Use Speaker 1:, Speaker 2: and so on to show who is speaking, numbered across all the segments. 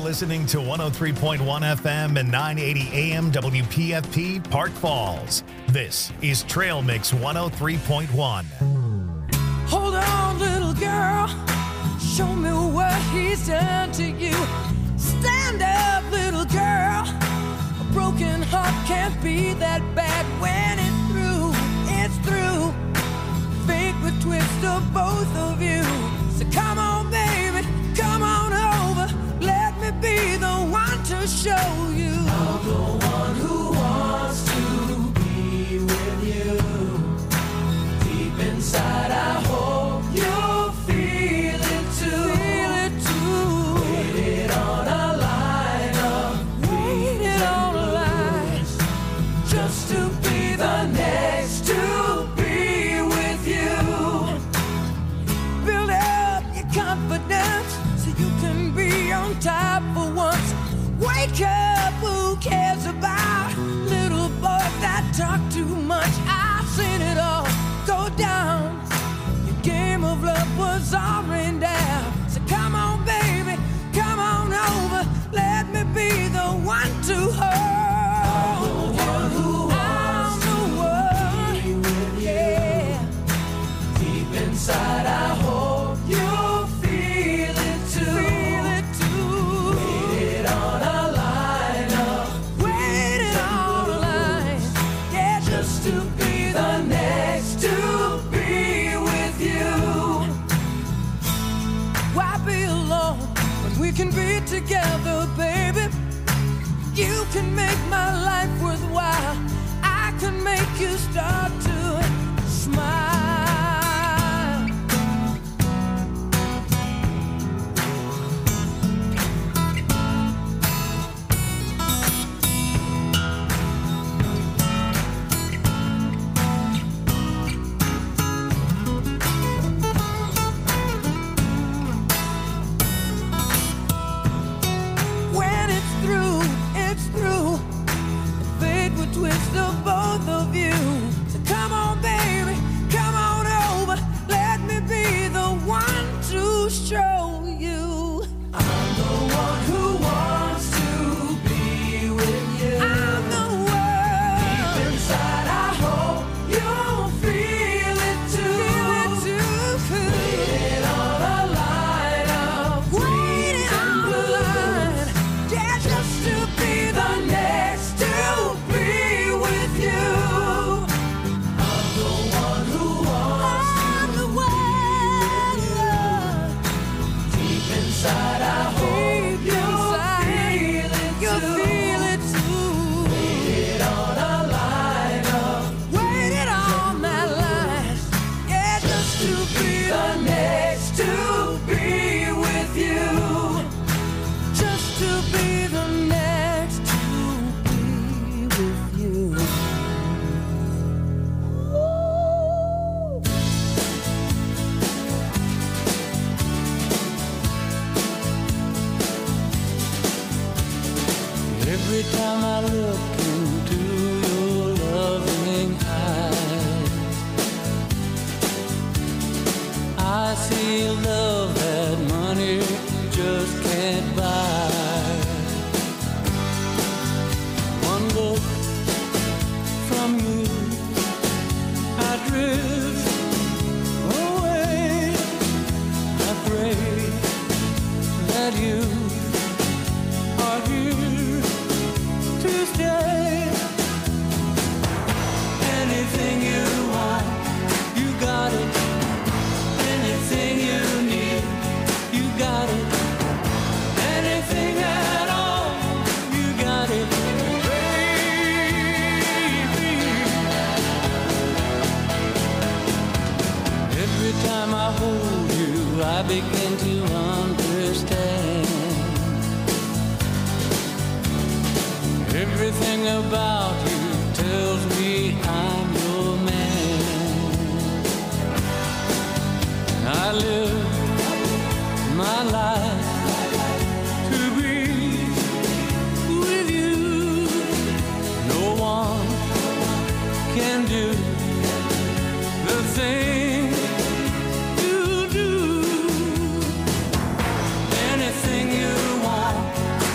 Speaker 1: listening to 103.1 FM and 980 AM WPFP Park Falls. This is Trail Mix 103.1.
Speaker 2: Hold on, little girl. Show me what he's done to you. Stand up, little girl. A broken heart can't be that bad when it's through. It's through. Fate would twist of both of you. So come on, baby, come on over. Let me be the one to show you. I'm the one who wants to be with you. Deep inside, I hope you'll feel it too. Feel it too. Waited on a line of waited on a line just to be the next to be with you. Build up your confidence so you can be on top for once. Wake up, who cares about little boys that talk too much? I've seen it all go down. Your game of love was all rained down. So come on, baby, come on over. Let me be the one to hold. I'm the one who wants to be with you. Yeah. Deep inside, I hope you'll feel it too. Feel it too. Waited on a line up. Waited on a line. Yeah, just to be the next to be with you. Why be alone when we can be together, baby? You can make my life worthwhile. I can make you start to smile. When it's through, it's through. The fate would twist of both of you. So come on, baby, come on over. Let me be the one to show you. I'm the one who wants to be with you. I'm the one. Deep inside, I hope you'll feel it too. Feel it too. Waiting on a line of waiting on a line. Yeah, just to be the next to be with you. I'm the one who wants to be with you. Deep inside, I hope you'll feel it too. Waited on a line of waited on that line. Yeah, just to be the next to be with you. Just to be the next to be with you. Ooh.
Speaker 3: Every time I look into your loving eyes, I see love that money just can't buy. One look from you, I drift away. I pray that you are here to stay. Anything you want, you got it. Anything you need, you got it. Anything at all, you got it, baby. Every time I hold you, I begin to understand. Everything about you tells me I'm your man. I live my life to be with you. No one can do the thing you do. Anything you want,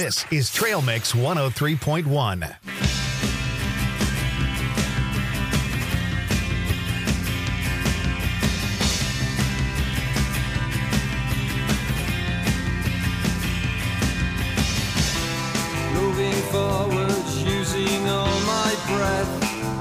Speaker 1: This is Trail Mix 103.1.
Speaker 3: Moving forwards, using all my breath.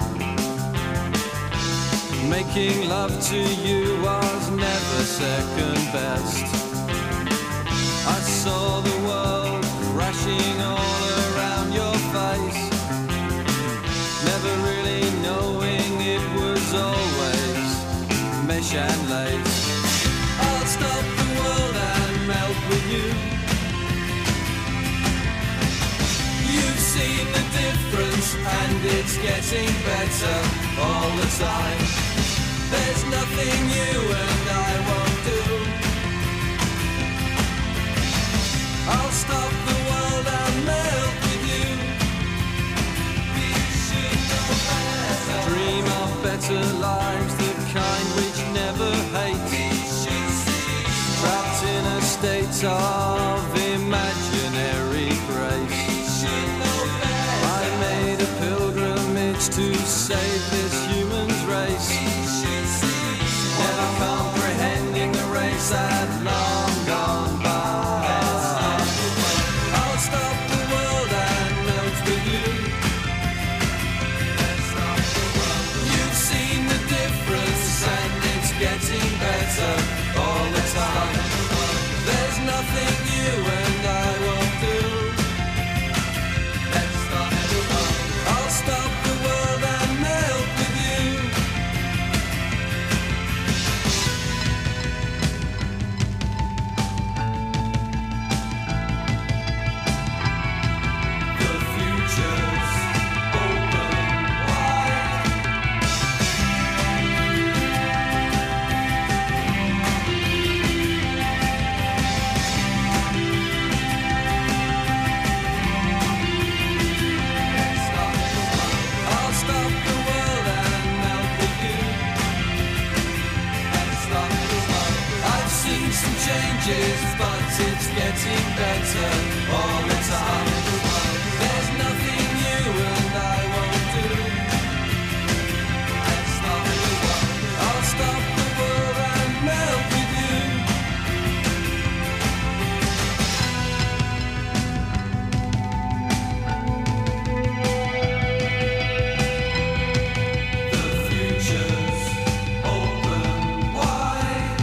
Speaker 3: Making love to you was never second best. I saw the world crashing all around your face, never really knowing it was always mesh and lace. I'll stop the world and melt with you. You've seen the difference and it's getting better all the time. There's nothing you and I won't do. I'll stop the world and melt with you. We should know better. Dream of better lives, the kind which never hate. We should see. Trapped in a state of imaginary grace. We should know better. I made a pilgrimage to save this human's race. We should see. Never comprehending the race had long gone by. Getting better all the time. There's nothing you and I won't do. Let's stop the world. I'll stop the world and melt with you. The future's open wide. Changes, but it's getting better all the time. There's nothing you and I won't do. Let's stop the world. I'll stop the world and melt with you. The future's open wide.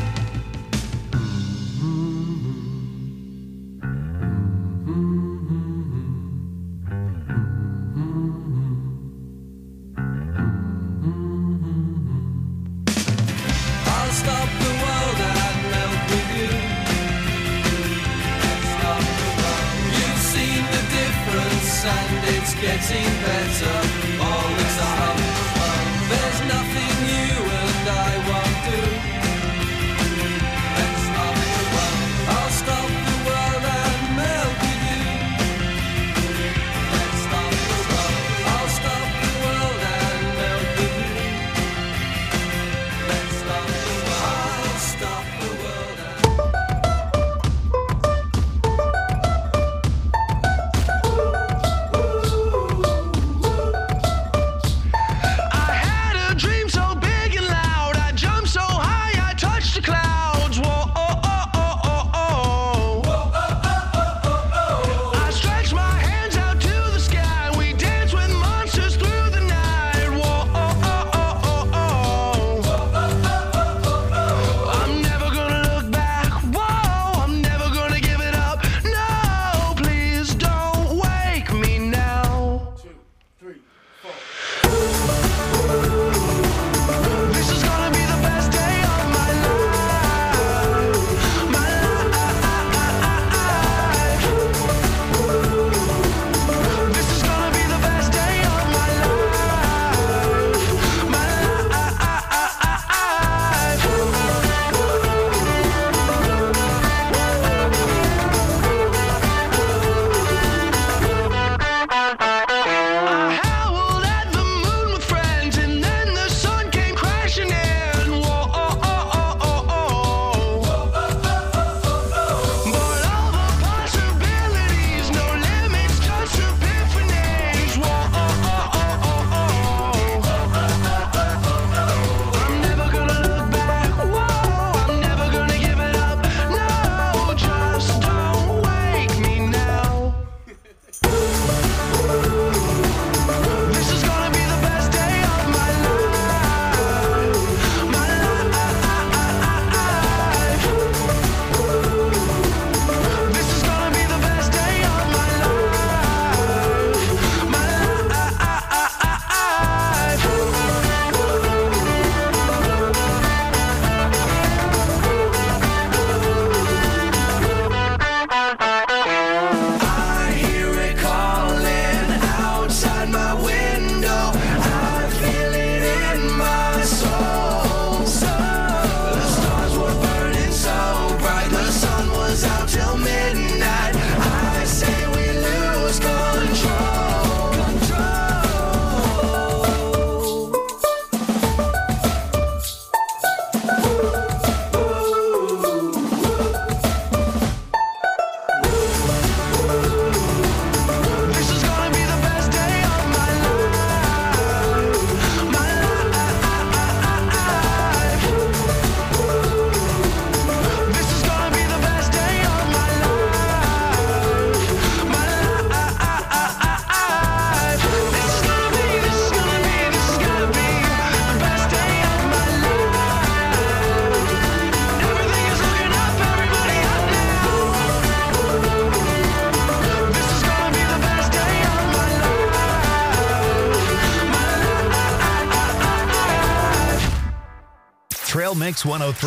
Speaker 1: Mix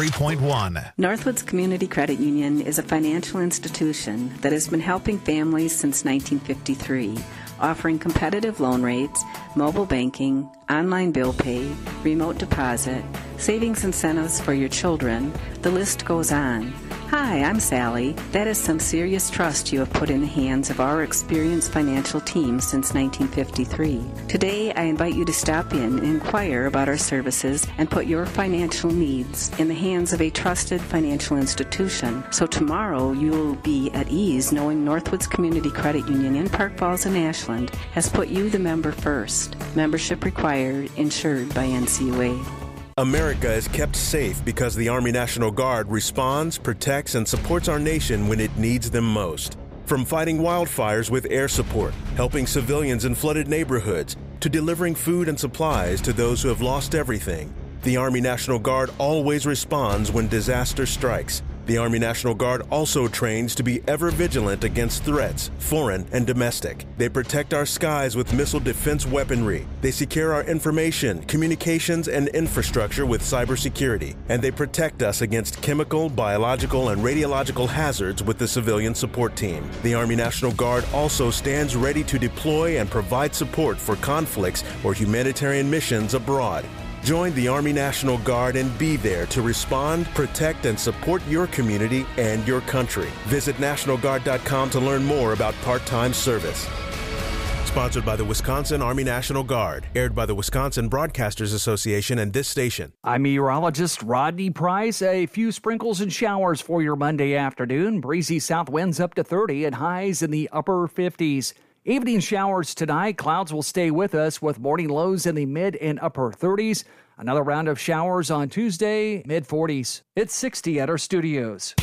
Speaker 1: 103.1.
Speaker 4: Northwoods Community Credit Union is a financial institution that has been helping families since 1953, offering competitive loan rates, mobile banking, online bill pay, remote deposit, savings incentives for your children. The list goes on. Hi, I'm Sally. That is some serious trust you have put in the hands of our experienced financial team since 1953. Today, I invite you to stop in and inquire about our services and put your financial needs in the hands of a trusted financial institution. So tomorrow, you will be at ease knowing Northwoods Community Credit Union in Park Falls and Ashland has put you, the member, first. Membership required, insured by NCUA.
Speaker 5: America is kept safe because the Army National Guard responds, protects, and supports our nation when it needs them most. From fighting wildfires with air support, helping civilians in flooded neighborhoods, to delivering food and supplies to those who have lost everything, the Army National Guard always responds when disaster strikes. The Army National Guard also trains to be ever vigilant against threats, foreign and domestic. They protect our skies with missile defense weaponry. They secure our information, communications, and infrastructure with cybersecurity. And they protect us against chemical, biological, and radiological hazards with the civilian support team. The Army National Guard also stands ready to deploy and provide support for conflicts or humanitarian missions abroad. Join the Army National Guard and be there to respond, protect, and support your community and your country. Visit NationalGuard.com to learn more about part-time service. Sponsored by the Wisconsin Army National Guard. Aired by the Wisconsin Broadcasters Association and this station.
Speaker 6: I'm meteorologist Rodney Price. A few sprinkles and showers for your Monday afternoon. Breezy south winds up to 30 and highs in the upper 50s. Evening showers tonight. Clouds will stay with us with morning lows in the mid and upper 30s. Another round of showers on Tuesday, mid 40s. It's 60 at our studios.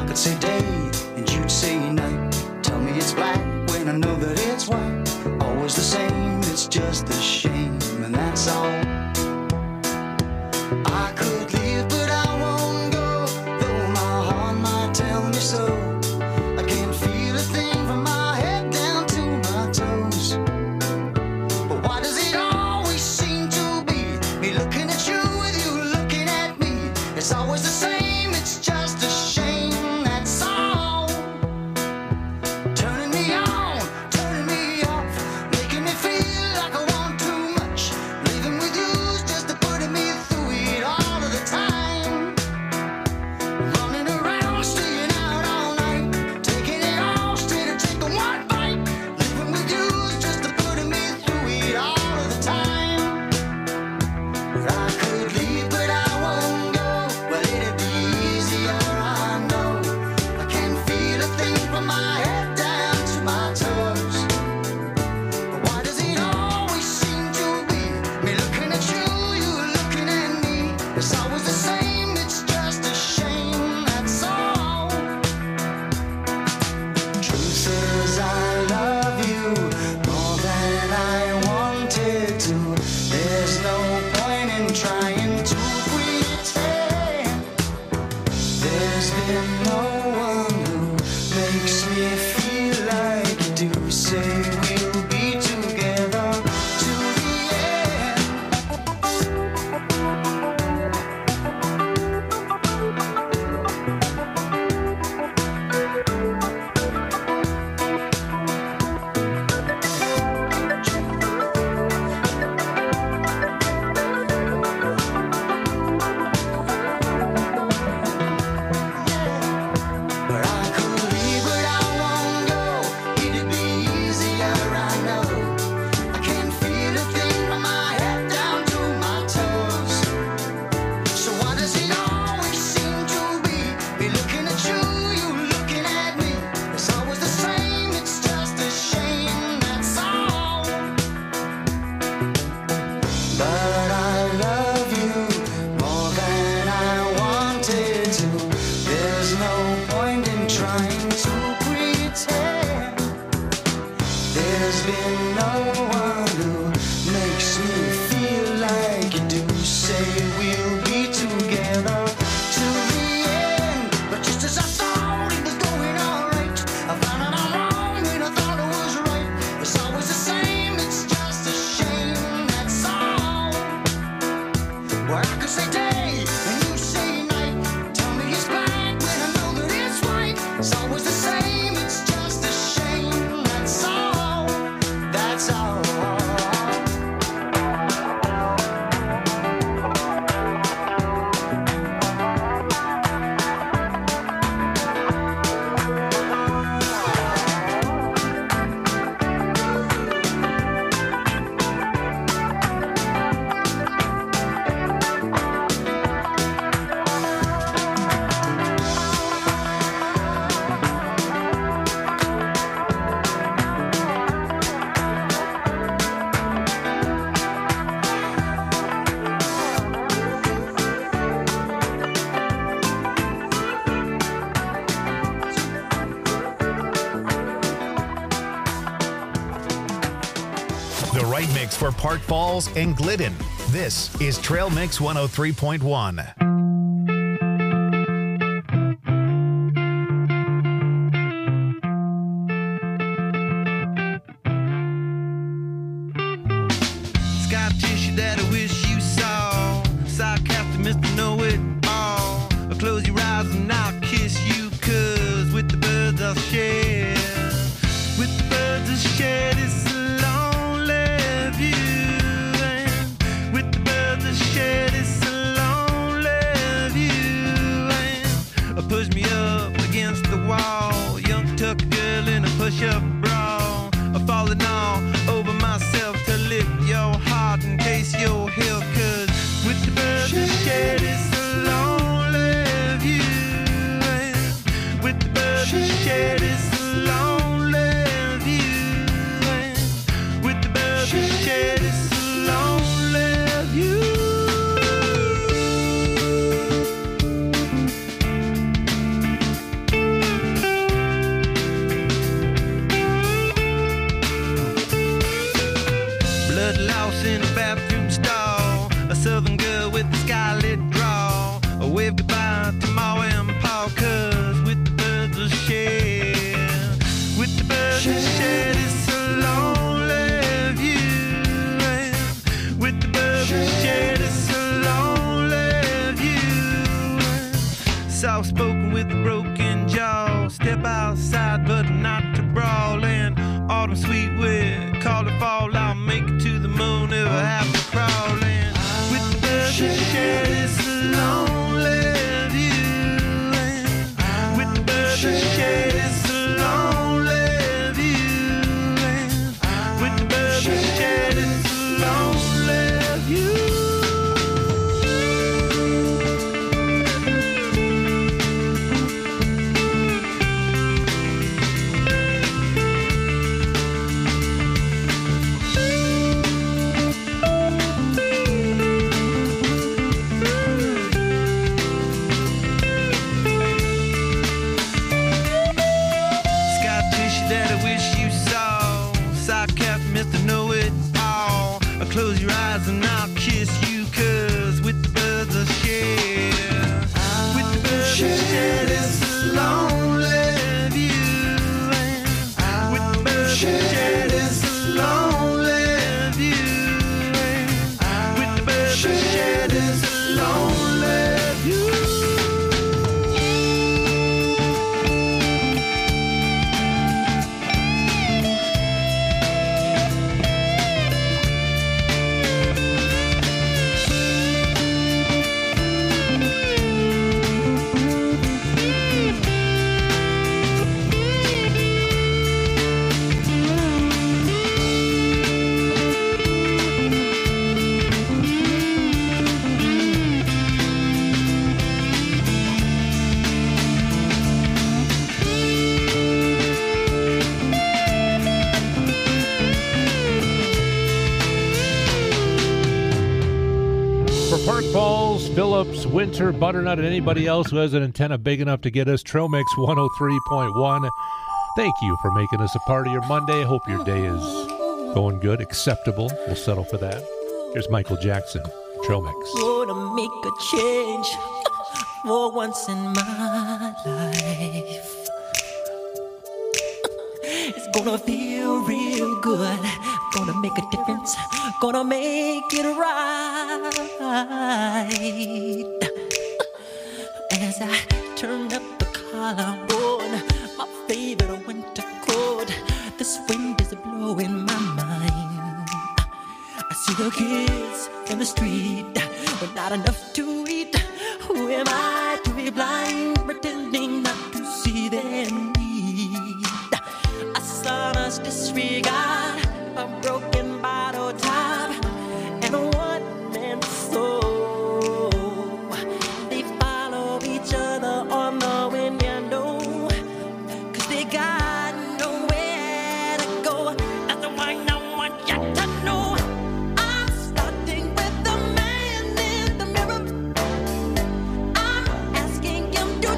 Speaker 7: could say day and you'd say night. Tell me it's black when I know that it's white. Always the same, it's just a shame, and that's all. I could leave, but I won't go, though my heart might tell me so. I can't feel a thing from my head down to my toes. But why does it always seem to be me looking at you with you looking at me? It's always the same, it's just a shame, that's all. Turning me on, turning me off, making me feel like I want too much. Living with you's just to putting me through it all of the time. Running around, staying out all night, taking it all straight or taking one bite. Living with you's just to putting me through it all of the time. I could leave, but I won't go. Well, it'd be easier, I know. I can't feel a thing from my head down to my toes. But why does it always seem to be me looking at you, you looking at me? It's always the same, it's just a shame, that's all. Truth says I love you more than I wanted to. There's no point in trying to pretend. There's been no one who makes me feel like you do. Say we'll be together to the end. But I could leave, but I won't go. It'd be easier, I know. I can't feel a thing from my head down to my toes. So why does it always seem to be me looking at you, you looking at me? It's always the same, it's just a shame, that's all. But I love you more than I wanted to. There's no point in trying to pretend. There's been no one who makes me feel like you do. Say we'll be together till the end. But just as I thought it was going alright, I found out I'm wrong when I thought it was right. It's always the same, it's just a shame, that's all. Well, I could say day and you say night. Tell me it's black when I know that it's white. It's always the same, it's just a shame, that's all. That's all.
Speaker 1: The right mix for Park Falls and Glidden. This is Trail Mix 103.1.
Speaker 8: Scar tissue that I wish you saw. Sarcastic Mr. Know-It-All. Close your eyes and I'll kiss you, 'cause with the birds I'll share. With the birds I'll share this lonely view. And with the birds I'll share this lonely view. And push me up against the wall. Young tuck girl in a push-up bra. Falling all over myself to lick your heart and taste your heel. 'Cause with the birds I share this lonely view. And with the birds I share this lonely view. And with the birds I share this lonely view. soft-spoken with a broken jaw. Step outside, but not to brawl. And autumn sweet wind, call it fall. I'll make it to the moon if I have to crawl. And with the birds that share this lonely view. And with the birds that share this lonely view. And with the birds that share this lonely view. Close your eyes and I'll kiss you, 'cause with the birds I share, with the birds I share this lonely view, and with the birds I share this lonely view, and with the birds I share this lonely view.
Speaker 9: Park Falls, Phillips, Winter, Butternut, and anybody else who has an antenna big enough to get us, Trail Mix 103.1. Thank you for making us a part of your Monday. Hope your day is going good, acceptable. We'll settle for that. Here's Michael Jackson, Trail Mix.
Speaker 3: Gonna make a change for once in my life. It's gonna feel real good. Gonna make a difference. Gonna make it right. As I turn up the collar on my favorite winter coat, this wind is blowing my mind. I see the kids in the street, but not enough to eat. Who am I to be blind, pretending not to see their need? A sonorous disregard, a broken bottle top, and a one-man soul. They follow each other on the wind, you know, 'cause they got nowhere to go. That's why I want you to know I'm starting with the man in the mirror. I'm asking him, do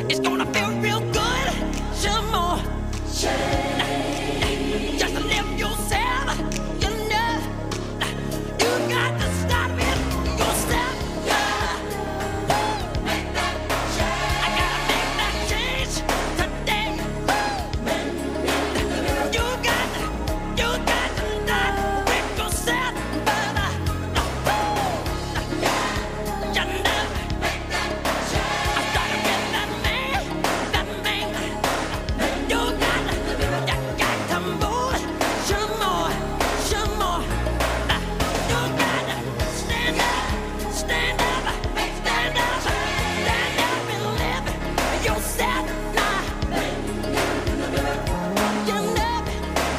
Speaker 2: It's gonna feel real good. Some more. Just live yourself. You know, you got to start with yourself. Make that change. I gotta make that change today. You got to start with yourself, brother. You know, make that change. I started with that man. You got to move some more. You got to stand up and live yourself now. You know it.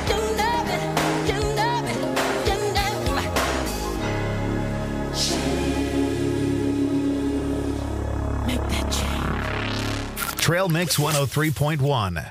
Speaker 2: Make that change.
Speaker 1: Trail Mix 103.1.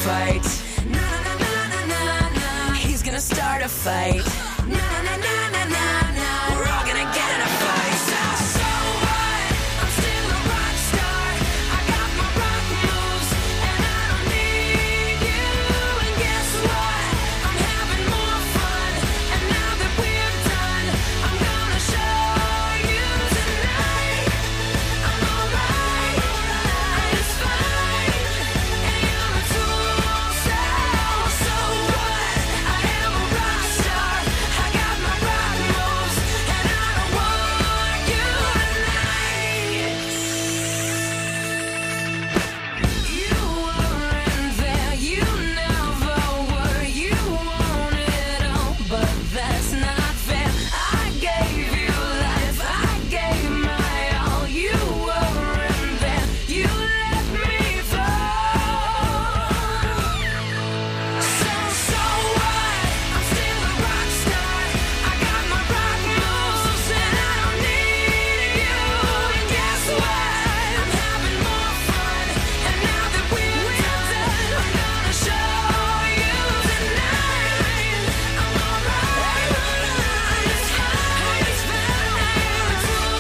Speaker 2: fight. Na na na na na na. He's gonna start a fight. Na na na na na na. We're all gonna get in a fight. So what? I'm still a rock star. I got my rock moves, and I don't need you. And guess what? I'm having more fun. And now that we're done, I'm gonna show you tonight. I'm alright. It's fine. And you're a tool. So what? I am a rock star. I got my rock moves, and I don't want you tonight. You weren't there. You never were. You wanted all, but that's not fair. I gave you life. I gave my all. You weren't there. You let me fall. So what? I'm still a rock star. I got my rock moves, and I don't need you. And guess what? I'm having more fun. And now that we're done, I'm gonna show you tonight. I'm alright. It's fine. It's fine.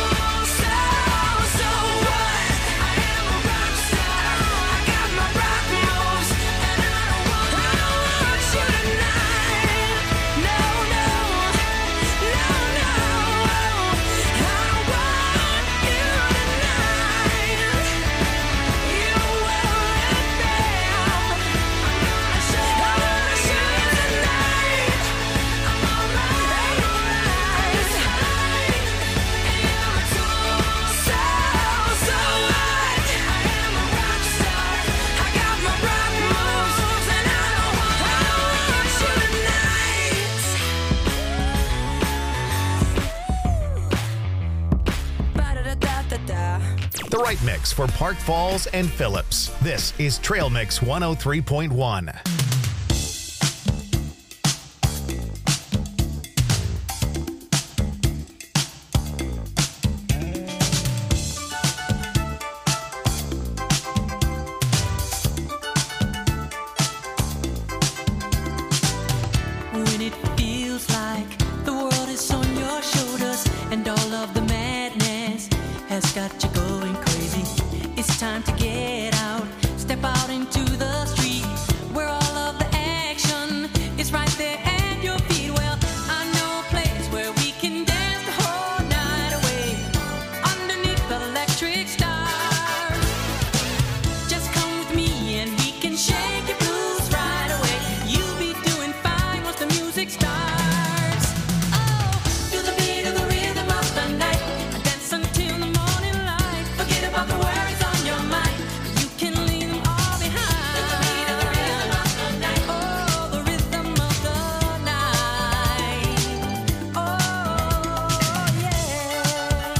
Speaker 2: So what? I am a rock star. I got my rock moves, and I don't want you tonight. No, no, no, no. I don't want you tonight. You weren't there. I'm gonna show you tonight. I'm alright. It's fine. And you're a tool. So what? I am a rock star. I got my rock moves, and I don't want you tonight. Ba-da-da-da-da-da.
Speaker 1: The right mix for Park Falls and Phillips. This is Trail Mix 103.1.
Speaker 3: When it feels like the world is on your shoulders and all of the madness has got you going crazy, it's time to get out, step out into the street where all of the action is right there at your feet. Well, I know a place where we can dance the whole night away underneath the electric stars. Just come with me and we can shake your blues right away. You'll be doing fine once the music starts. Oh, feel the beat of the rhythm of the night. Dance until the morning light. Forget about the worries on your mind. You can leave them all behind. Feel the beat of the rhythm of the night. Oh, the rhythm of the night. Oh, yeah.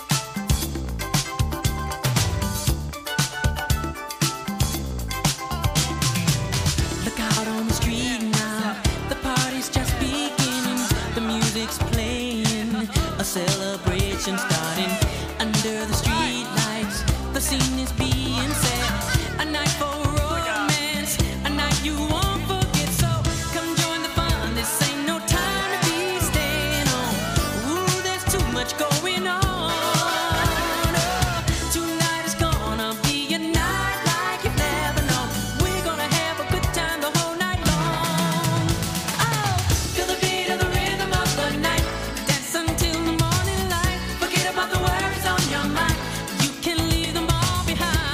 Speaker 3: Look out on the street now, the party's just beginning. The music's playing, a celebration starting. Under the street lights, the scene is being set. A night for romance, a night you won't forget. So come join the fun, this ain't no time to be staying home. Ooh, there's too much going on. Oh, tonight is gonna be a night like you've never known. We're gonna have a good time the whole night long. Oh, feel the beat of the rhythm of the night. Dance until the morning light. Forget about the worries on your mind. You can leave them all behind.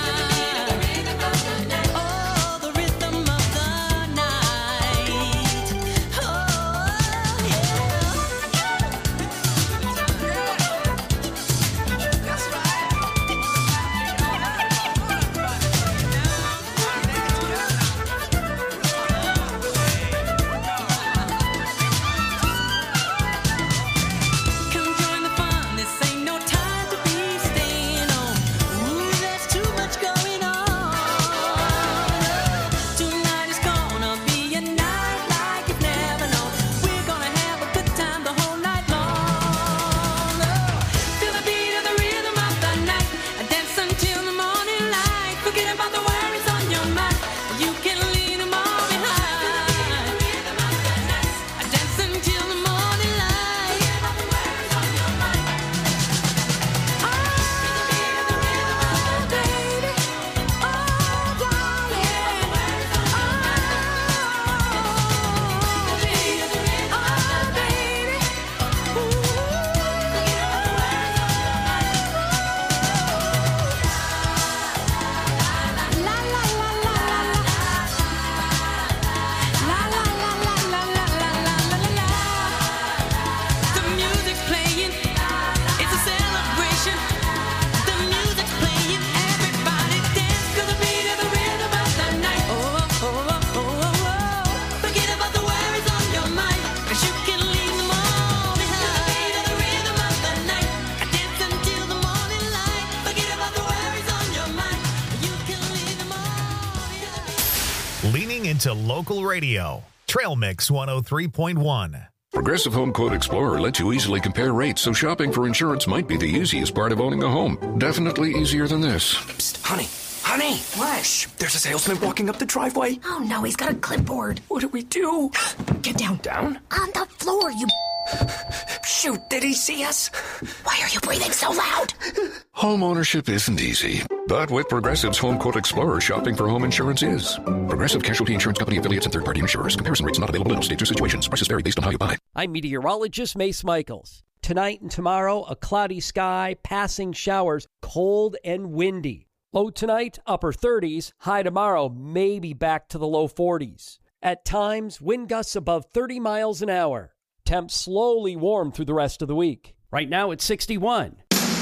Speaker 1: to local radio. Trail Mix 103.1.
Speaker 10: Progressive Home Quote Explorer lets you easily compare rates, so shopping for insurance might be the easiest part of owning a home. Definitely easier than this.
Speaker 11: Psst, honey. Honey! What? Shh, there's a salesman walking up the driveway.
Speaker 12: Oh, no, he's got a clipboard.
Speaker 11: What do we do?
Speaker 12: Get down.
Speaker 11: Down?
Speaker 12: On the floor, you...
Speaker 11: Shoot, did he see us?
Speaker 12: Why are you breathing so loud?
Speaker 10: Home ownership isn't easy, but with Progressive's Home Quote Explorer, shopping for home insurance is. Progressive Casualty Insurance Company affiliates and third-party insurers. Comparison rates not available in all states or situations. Prices vary based on how you buy.
Speaker 13: I'm meteorologist Mace Michaels. Tonight and tomorrow, a cloudy sky, passing showers, cold and windy. Low tonight, upper 30s. High tomorrow, maybe back to the low 40s. At times, wind gusts above 30 miles an hour. Temps slowly warm through the rest of the week. Right now, it's 61.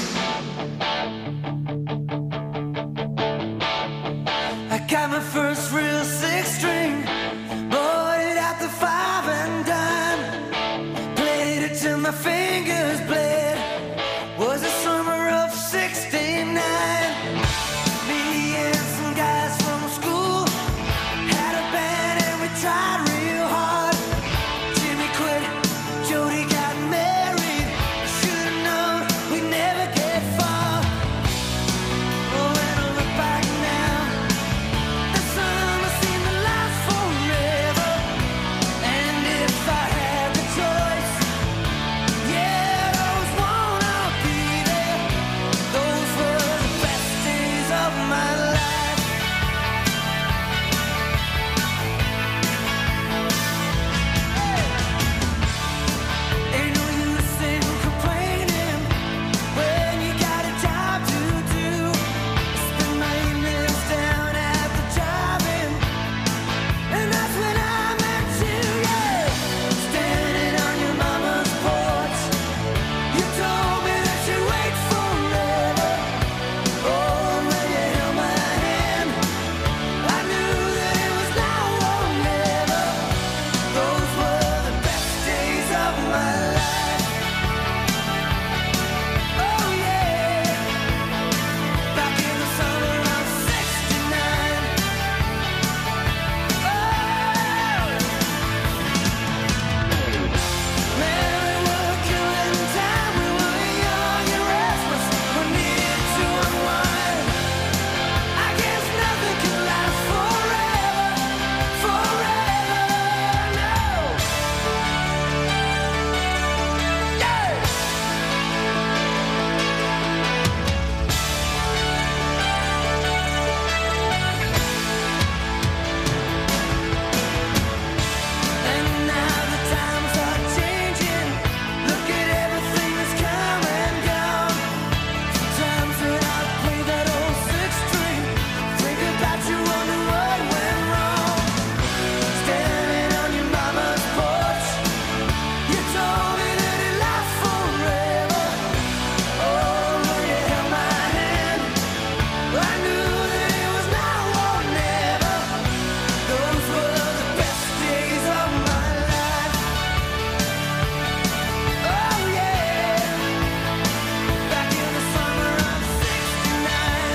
Speaker 3: I got my first real six-string, bought it at the 5 and dime, played it till my fingers bled. Was the summer of '69. Me and some guys from school had a band and we tried real hard. Jimmy quit, Jody got married. Should've known we'd never get far. Oh, when I look back now, the summer seemed to last forever. And if I had the choice, yeah, those wanna be there. Those were the best days of my life. Ain't no use in complaining when you got a job to do. Spend my evenings down at the drive-in, and that's when I met you, yeah. Standing on your mama's porch, you told me that you'd wait forever. Oh, when you held my hand, I knew that it was now or never. Those were the best days of my life. Oh yeah, back in the summer of '69. Man, we were killing time. We were young and restless. We needed to unwind. I guess nothing can last forever, no. Yeah. And now the times are changing. Look at everything that's come and gone. Sometimes when I play that old six-string, think about you, wonder what went wrong. Standing on your mama's porch, you told me that it lasts forever. Oh, when you held my hand, I knew that it was now or never. Those were the best days of my life. Oh yeah, back in the summer of '69.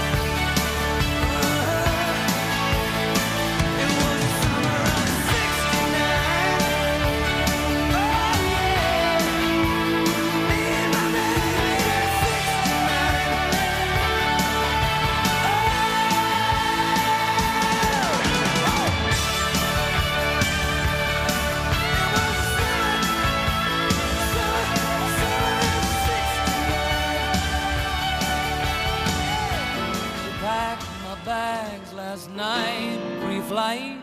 Speaker 3: It was the summer of '69. Oh yeah, me and my baby at packed my bags last night, pre-flight.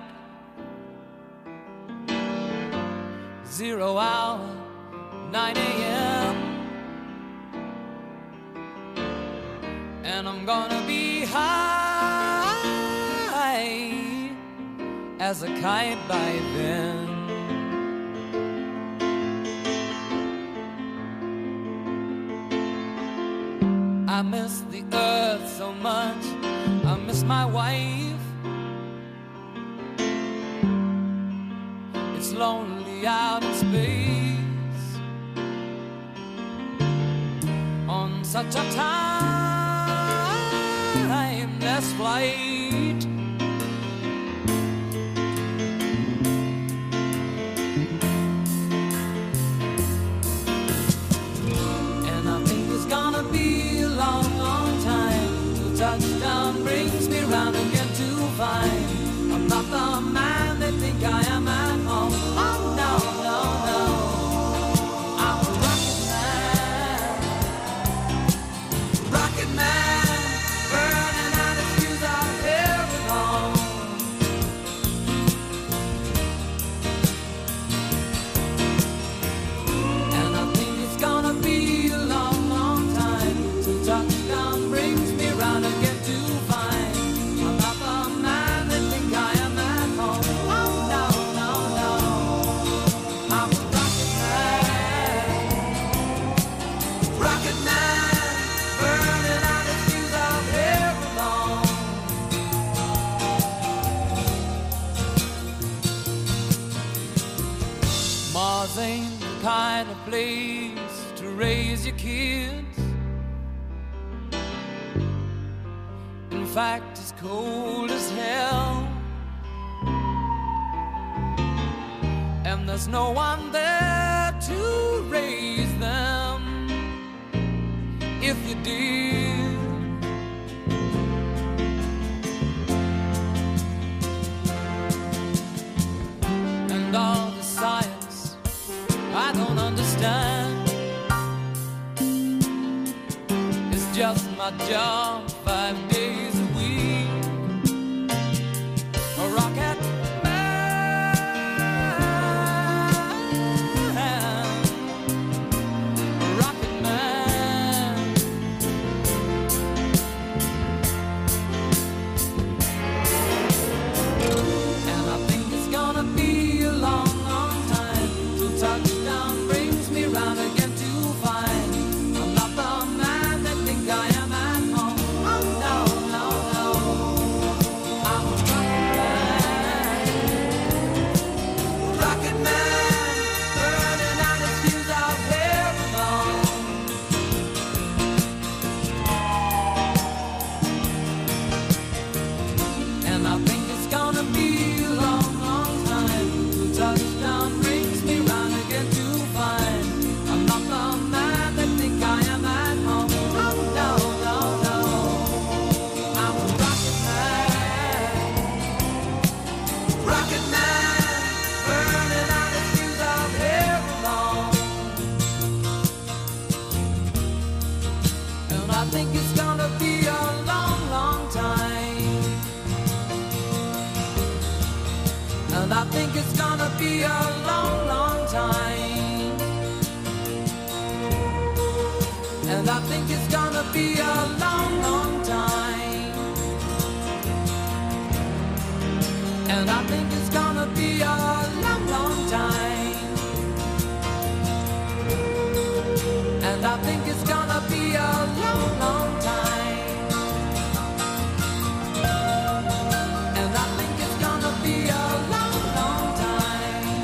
Speaker 3: 0 hour, 9 a.m. And I'm gonna be high as a kite by then. I miss the earth so much. I miss my wife. It's lonely out in space on such a timeless flight.
Speaker 2: find I'm not the man they think I am at home. Oh no, no, no, I'm a rocket man, burning out his fuse out here alone. And I think it's gonna be a long, long time till touchdown brings me round again to find I'm not the man they think I am at home. Oh no, no, no, I'm a rocket man, burning out his fuse out here alone. Mars ain't the kind of place to raise your kids. In fact, it's cold as hell. And there's no one there to raise them. If you did, and all the science I don't understand, it's just my job 5 days a week. A rocket man, a rocket man. And I think it's gonna be a long, long time till touchdown brings me round again to find I'm not the man they think I am at home. Oh no, no, no, I'm a rocket man, burning out his fuse out here alone. And I think it's gonna be a long, long time till touchdown brings me round again to find I'm not the man they think I am at home. Oh no, no, no, I'm a rocket man, burning out his fuse out here alone. And I think it's gonna be a long, long time. And I think it's gonna be a long, long time. And I think it's gonna be a long, long time. And I think it's gonna be a long, long time. And I think it's gonna be a long, long time. And I think it's gonna be a long, long time.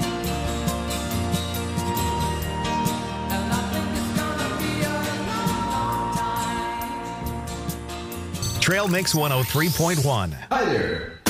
Speaker 2: And I think it's gonna be a long, long time.
Speaker 1: Trail Mix 103.1.
Speaker 14: Hi there.